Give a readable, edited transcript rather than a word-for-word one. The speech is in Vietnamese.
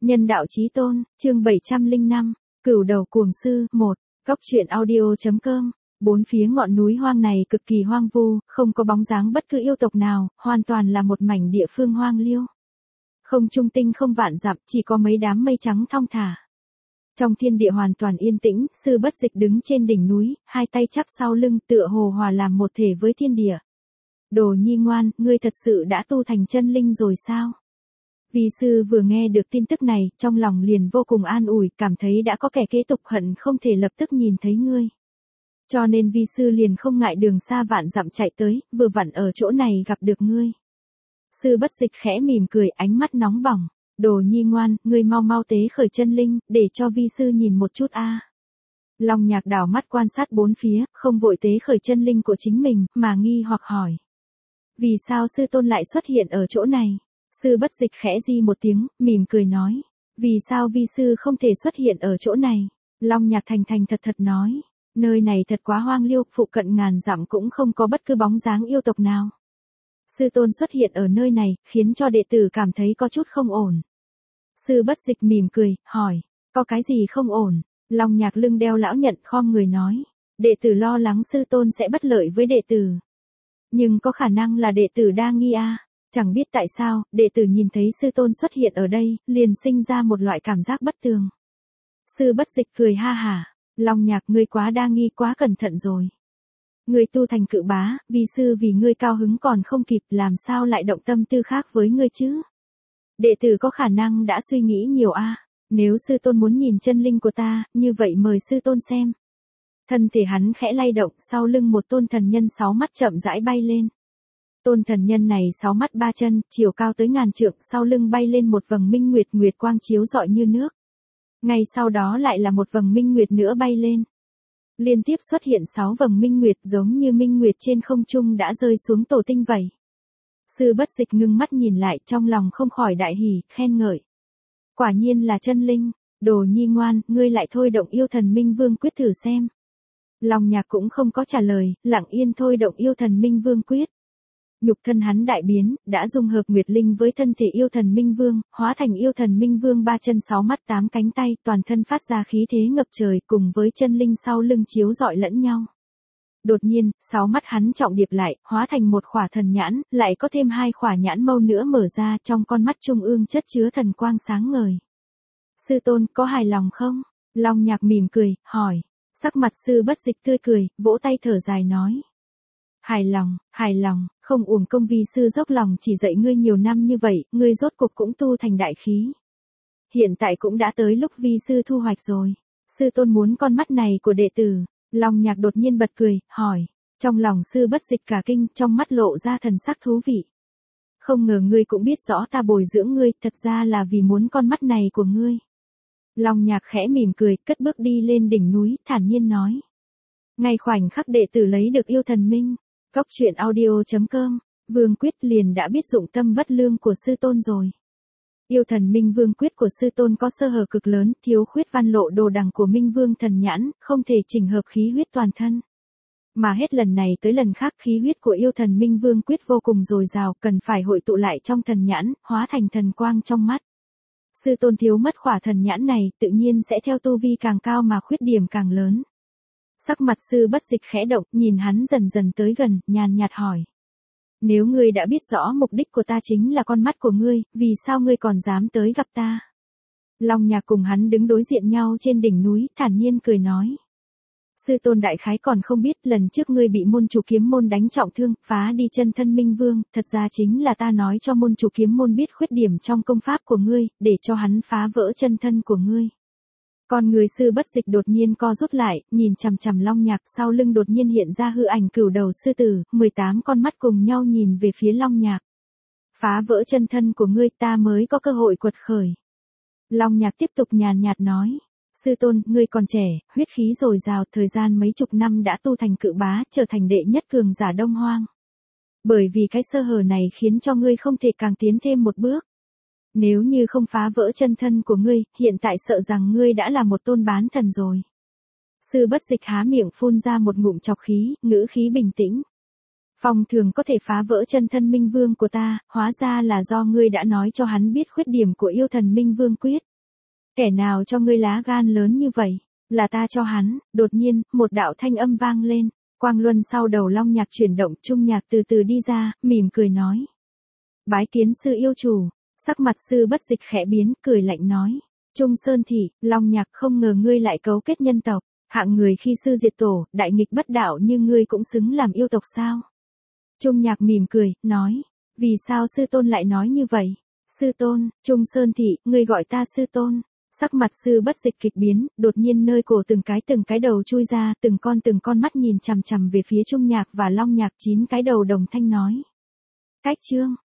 Nhân đạo chí tôn, chương 705, Cửu đầu cuồng sư, 1, Góc truyện audio.com. Bốn phía ngọn núi hoang này cực kỳ hoang vu, không có bóng dáng bất cứ yêu tộc nào, hoàn toàn là một mảnh địa phương hoang liêu. Không trung tinh không vạn dặm, chỉ có mấy đám mây trắng thong thả. Trong thiên địa hoàn toàn yên tĩnh, Sư Bất Dịch đứng trên đỉnh núi, hai tay chắp sau lưng, tựa hồ hòa làm một thể với thiên địa. Đồ nhi ngoan, ngươi thật sự đã tu thành chân linh rồi sao? Vi sư vừa nghe được tin tức này, trong lòng liền vô cùng an ủi, cảm thấy đã có kẻ kế tục hận không thể lập tức nhìn thấy ngươi. Cho nên vi sư liền không ngại đường xa vạn dặm chạy tới, vừa vặn ở chỗ này gặp được ngươi. Sư Bất Dịch khẽ mỉm cười, ánh mắt nóng bỏng. Đồ nhi ngoan, ngươi mau mau tế khởi chân linh, để cho vi sư nhìn một chút a. Long Nhạc đảo mắt quan sát bốn phía, không vội tế khởi chân linh của chính mình, mà nghi hoặc hỏi. Vì sao sư tôn lại xuất hiện ở chỗ này? Sư Bất Dịch khẽ di một tiếng, mỉm cười nói. Vì sao vi sư không thể xuất hiện ở chỗ này? Long Nhạc thành thành thật thật nói. Nơi này thật quá hoang liêu, phụ cận ngàn dặm cũng không có bất cứ bóng dáng yêu tộc nào. Sư tôn xuất hiện ở nơi này, khiến cho đệ tử cảm thấy có chút không ổn. Sư Bất Dịch mỉm cười, hỏi. Có cái gì không ổn? Long Nhạc lưng đeo lão nhận khom người nói. Đệ tử lo lắng sư tôn sẽ bất lợi với đệ tử. Nhưng có khả năng là đệ tử đa nghi a. Chẳng biết tại sao, đệ tử nhìn thấy sư tôn xuất hiện ở đây, liền sinh ra một loại cảm giác bất tường. Sư Bất Dịch cười ha hả. Long Nhạc, ngươi quá đa nghi, quá cẩn thận rồi. Ngươi tu thành cự bá, vi sư vì ngươi cao hứng còn không kịp, làm sao lại động tâm tư khác với ngươi chứ? Đệ tử có khả năng đã suy nghĩ nhiều a. Nếu sư tôn muốn nhìn chân linh của ta, như vậy mời sư tôn xem. Thân thể hắn khẽ lay động, sau lưng một tôn thần nhân 6 mắt chậm rãi bay lên. Tôn thần nhân này 6 mắt 3 chân, chiều cao tới ngàn trượng, sau lưng bay lên một vầng minh nguyệt, nguyệt quang chiếu rọi như nước. Ngay sau đó lại là một vầng minh nguyệt nữa bay lên. Liên tiếp xuất hiện 6 vầng minh nguyệt, giống như minh nguyệt trên không trung đã rơi xuống tổ tinh vậy. Sư Bất Dịch ngưng mắt nhìn lại, trong lòng không khỏi đại hỉ, khen ngợi. Quả nhiên là chân linh, đồ nhi ngoan, ngươi lại thôi động yêu thần minh vương quyết thử xem. Long Nhạc cũng không có trả lời, lặng yên thôi động yêu thần minh vương quyết. Nhục thân hắn đại biến, đã dung hợp nguyệt linh với thân thể yêu thần minh vương, hóa thành yêu thần minh vương 3 chân 6 mắt 8 cánh tay, toàn thân phát ra khí thế ngập trời, cùng với chân linh sau lưng chiếu rọi lẫn nhau. Đột nhiên, 6 mắt hắn trọng điệp lại, hóa thành một khỏa thần nhãn, lại có thêm 2 khỏa nhãn mâu nữa mở ra, trong con mắt trung ương chất chứa thần quang sáng ngời. Sư tôn, có hài lòng không? Long Nhạc mỉm cười, hỏi. Sắc mặt Sư Bất Dịch tươi cười, vỗ tay thở dài nói. Hài lòng, không uổng công vi sư dốc lòng chỉ dạy ngươi nhiều năm như vậy, ngươi rốt cuộc cũng tu thành đại khí. Hiện tại cũng đã tới lúc vi sư thu hoạch rồi. Sư tôn muốn con mắt này của đệ tử. Long Nhạc đột nhiên bật cười, hỏi. Trong lòng Sư Bất Dịch cả kinh, trong mắt lộ ra thần sắc thú vị. Không ngờ ngươi cũng biết rõ ta bồi dưỡng ngươi, thật ra là vì muốn con mắt này của ngươi. Long Nhạc khẽ mỉm cười, cất bước đi lên đỉnh núi, thản nhiên nói. Ngay khoảnh khắc đệ tử lấy được yêu thần minh. Góc truyện audio.com, vương quyết liền đã biết dụng tâm bất lương của sư tôn rồi. Yêu thần minh vương quyết của sư tôn có sơ hở cực lớn, thiếu khuyết văn lộ đồ đằng của minh vương thần nhãn, không thể chỉnh hợp khí huyết toàn thân. Mà hết lần này tới lần khác khí huyết của yêu thần minh vương quyết vô cùng dồi dào, cần phải hội tụ lại trong thần nhãn, hóa thành thần quang trong mắt. Sư tôn thiếu mất khỏa thần nhãn này, tự nhiên sẽ theo tu vi càng cao mà khuyết điểm càng lớn. Sắc mặt Sư Bất Dịch khẽ động, nhìn hắn dần dần tới gần, nhàn nhạt hỏi. Nếu ngươi đã biết rõ mục đích của ta chính là con mắt của ngươi, vì sao ngươi còn dám tới gặp ta? Long Nhạc cùng hắn đứng đối diện nhau trên đỉnh núi, thản nhiên cười nói. Sư tôn đại khái còn không biết, lần trước ngươi bị môn chủ kiếm môn đánh trọng thương, phá đi chân thân minh vương, thật ra chính là ta nói cho môn chủ kiếm môn biết khuyết điểm trong công pháp của ngươi, để cho hắn phá vỡ chân thân của ngươi. Con người Sư Bất Dịch đột nhiên co rút lại, nhìn chằm chằm Long Nhạc, sau lưng đột nhiên hiện ra hư ảnh cửu đầu sư tử, 18 con mắt cùng nhau nhìn về phía Long Nhạc. Phá vỡ chân thân của ngươi, ta mới có cơ hội quật khởi. Long Nhạc tiếp tục nhàn nhạt nói. Sư tôn, ngươi còn trẻ, huyết khí dồi dào, thời gian mấy chục năm đã tu thành cự bá, trở thành đệ nhất cường giả Đông Hoang. Bởi vì cái sơ hở này khiến cho ngươi không thể càng tiến thêm một bước. Nếu như không phá vỡ chân thân của ngươi, hiện tại sợ rằng ngươi đã là một tôn bán thần rồi. Sư Bất Dịch há miệng phun ra một ngụm trọc khí, ngữ khí bình tĩnh. Phong thường có thể phá vỡ chân thân minh vương của ta, hóa ra là do ngươi đã nói cho hắn biết khuyết điểm của yêu thần minh vương quyết. Kẻ nào cho ngươi lá gan lớn như vậy? Là ta cho hắn. Đột nhiên, một đạo thanh âm vang lên. Quang luân sau đầu Long Nhạc chuyển động, Trung Nhạc từ từ đi ra, mỉm cười nói. Bái kiến sư yêu chủ. Sắc mặt sư bất dịch khẽ biến, cười lạnh nói. Trung Sơn Thị, Long Nhạc không ngờ ngươi lại cấu kết nhân tộc. Hạng người khi sư diệt tổ, đại nghịch bất đạo như ngươi cũng xứng làm yêu tộc sao? Trung Nhạc mỉm cười, nói. Vì sao sư tôn lại nói như vậy? Sư tôn, Trung Sơn Thị, ngươi gọi ta sư tôn. Sắc mặt sư bất dịch kịch biến, đột nhiên nơi cổ từng cái đầu chui ra, từng con mắt nhìn chằm chằm về phía Trung Nhạc và Long Nhạc, 9 cái đầu đồng thanh nói. Cách chương.